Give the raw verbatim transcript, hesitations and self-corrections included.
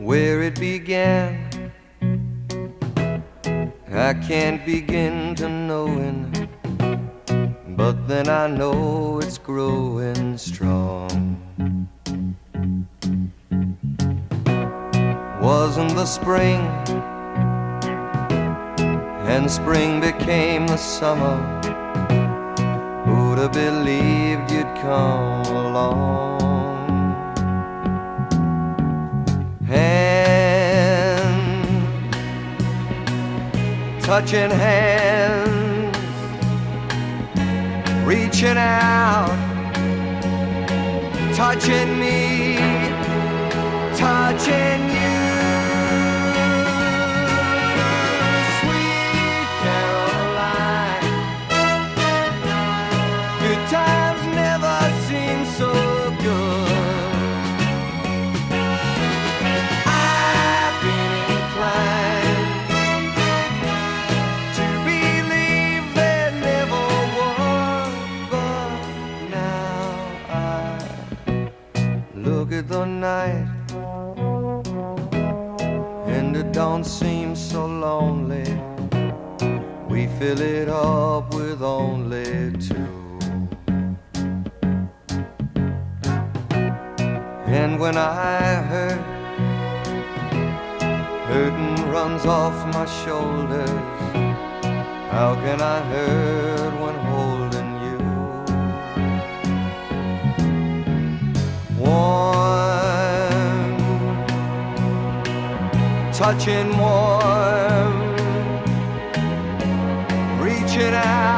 where it began. I can't begin to knowing, but then I know it's growing strong. Wasn't the spring, and spring became the summer. Who'd have believed you'd come along? Hand, touching hands, reaching out, touching me, touching you. Sweet Caroline, good times never seem so good. I've been inclined to believe there never was, but now I look at the night and it don't seem so lonely. We fill it up with only two. And when I hurt, hurting runs off my shoulders. How can I hurt when holding you? Warm, touching warm, reaching out.